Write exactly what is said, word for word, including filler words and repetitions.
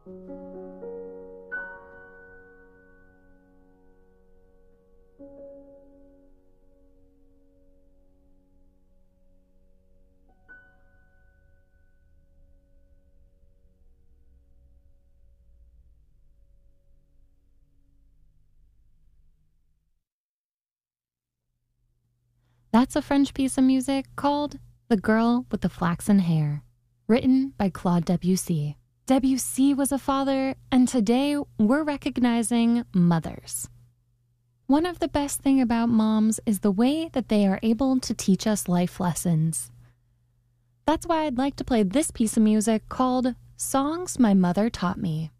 That's a French piece of music called The Girl with the Flaxen Hair, written by Claude Debussy. Debussy was a father, and today we're recognizing mothers. One of the best things about moms is the way that they are able to teach us life lessons. That's why I'd like to play this piece of music called Songs My Mother Taught Me.